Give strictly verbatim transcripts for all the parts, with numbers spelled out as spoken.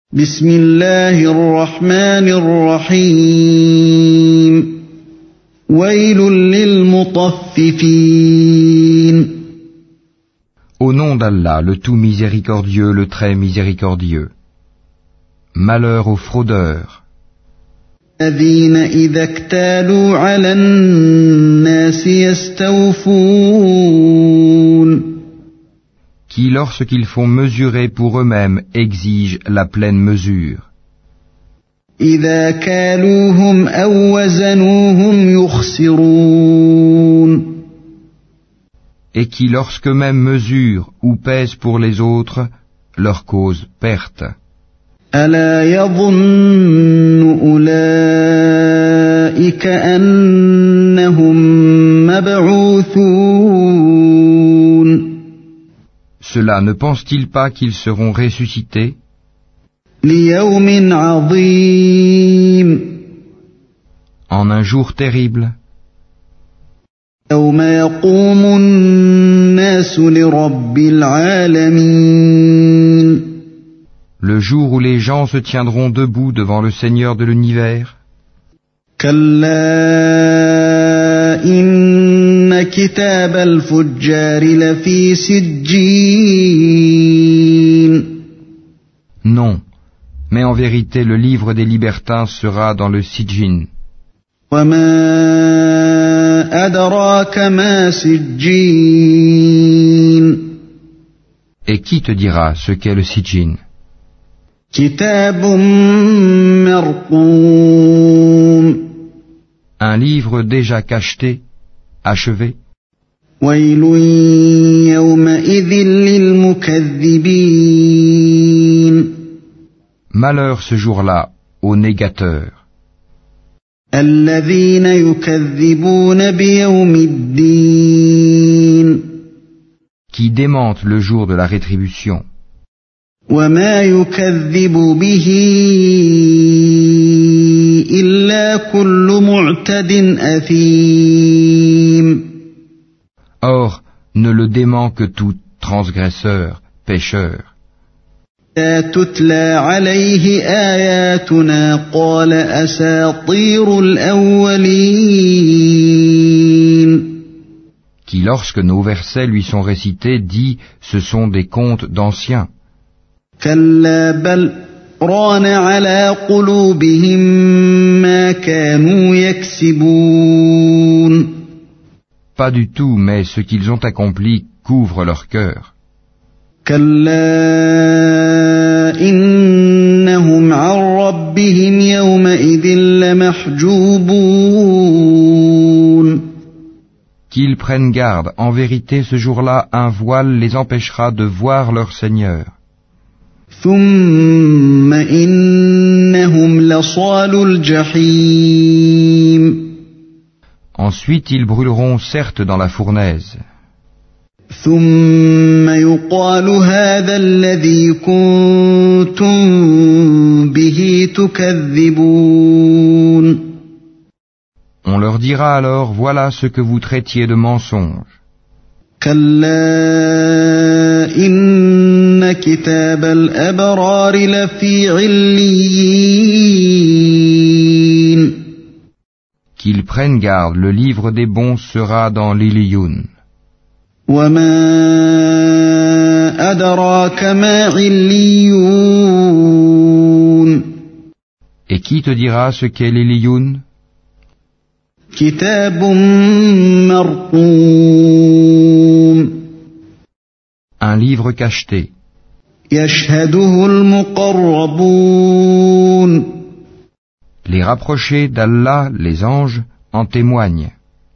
بسم الله الرحمن الرحيم ويل للمطففين. Au nom d'Allah, le tout miséricordieux, le très miséricordieux. Malheur aux fraudeurs. الذين إذا اكتالوا على الناس يستوفون. Qui, lorsqu'ils font mesurer pour eux-mêmes, exigent la pleine mesure. إذا كالوهم أو وزنوهم يخسرون. Et qui, lorsqu'eux-mêmes mesurent ou pèsent pour les autres, leur causent perte. ألا يظن أولئك أنهم مبعوثون. Cela ne pense-t-il pas qu'ils seront ressuscités ليوم عظيم. en un jour terrible, يوم يقوم الناس لرب العالمين. le jour où les gens se tiendront debout devant le Seigneur de l'univers? كلا إن كتاب الفجار لفي سجين. Non, mais en vérité le livre des libertins sera dans le Sijjin. وما أدراك ما سجين. Et qui te dira ce qu'est le Sijjin? كتاب مرقوم. Un livre déjà cacheté, achevé. ويل يومئذ للمكذبين. Malheur ce jour-là aux négateurs, الذين يكذبون بيوم الدين. qui démentent le jour de la rétribution. وما يكذب به إلا كل معتد أثيم. Or, ne le dément que tout transgresseur, pécheur. إذا تتلى عليه آياتنا قال أساطير الأولين. Qui, lorsque nos versets lui sont récités, dit « ce sont des contes d'anciens ». كلا بل ران على قلوبهم ما كانوا يكسبون. Pas du tout, mais ce qu'ils ont accompli couvre leur cœur. كلا إنهم عن ربهم يومئذ لمحجوبون. Qu'ils prennent garde, en vérité ce jour-là un voile les empêchera de voir leur Seigneur. ثم إنهم لصالو الجحيم. Ensuite ils brûleront certes dans la fournaise. ثم يقال هذا الذي كنتم به تكذبون. On leur dira alors, voilà ce que vous traitiez de mensonge. كلا إن كتاب الأبرار لفي عليين. Qu'ils prennent garde, le livre des bons sera dans l'Iliyun. وما أدراك ما عليون. Et qui te dira ce qu'est l'Iliyun? كتاب مرقوم. Un livre cacheté. يشهده المقربون. Les rapprochés d'Allah, les anges, en témoignent.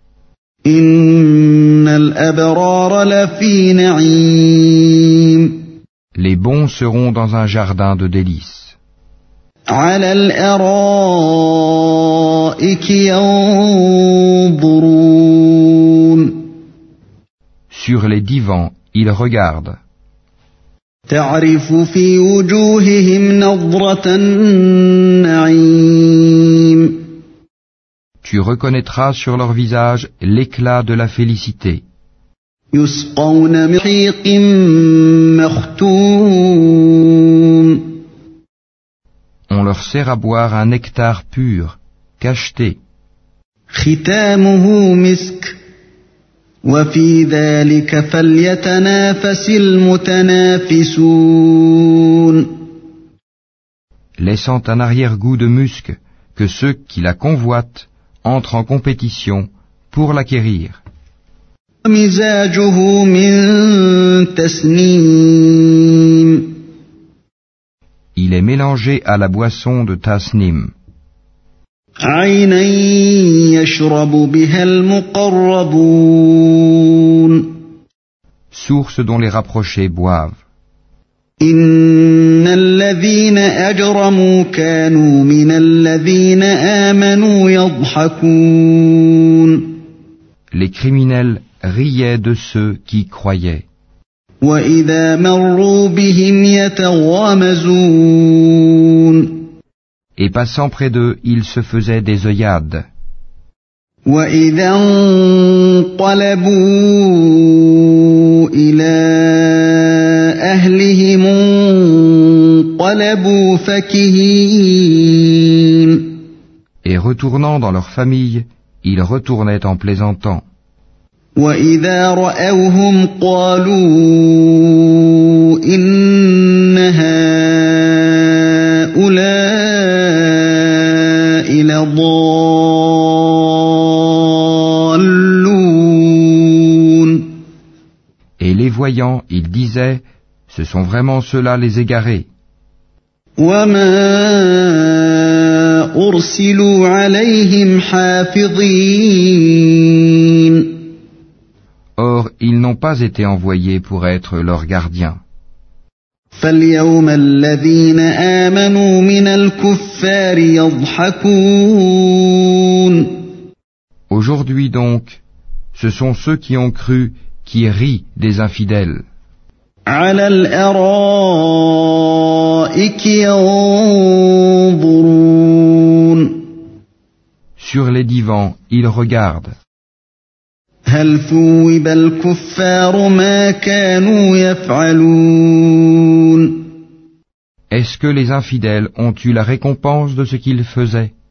إن الأبرار لفي نعيم. Les bons seront dans un jardin de délices. على الأرائك ينظرون. Sur les divans, ils regardent. تعرف في وجوههم نضرة النعيم. Tu reconnaîtras sur leur visage l'éclat de la félicité. يسقون من رحيق مختوم. on leur sert à boire un nectar pur, cacheté. ختامه مسك وفي ذلك فليتنافس المتنافسون. Laissant un arrière-goût de musc, que ceux qui la convoitent entrent en compétition pour l'acquérir. مزاجه من تسنيم. Il est mélangé à la boisson de tasnim, عينا يشرب بها المقربون. source dont les rapprochés boivent. إن الذين أجرموا كانوا من الذين آمنوا يضحكون. Les criminels riaient de ceux qui croyaient. وإذا مروا بهم يتغامزون. Et passant près d'eux, ils se faisaient des œillades. وإذا انقلبوا إلى أهلهم انقلبوا فكهين. Et retournant dans leur famille, ils retournaient en plaisantant. وإذا رأوهم قالوا إن هؤلاء لضالون. Et les voyant, ils disaient, ce sont vraiment ceux-là les égarés. وما أرسلوا عليهم حافظين. Or, ils n'ont pas été envoyés pour être leurs gardiens. فاليوم الذين آمنوا من الكفار يضحكون. Aujourd'hui donc, ce sont ceux qui ont cru qui rient des infidèles. على الأرائك ينظرون. Sur les divans, ils regardent. هل ثوب الكفار ما كانوا يفعلون. Est-ce que les infidèles ont eu la récompense de ce qu'ils faisaient?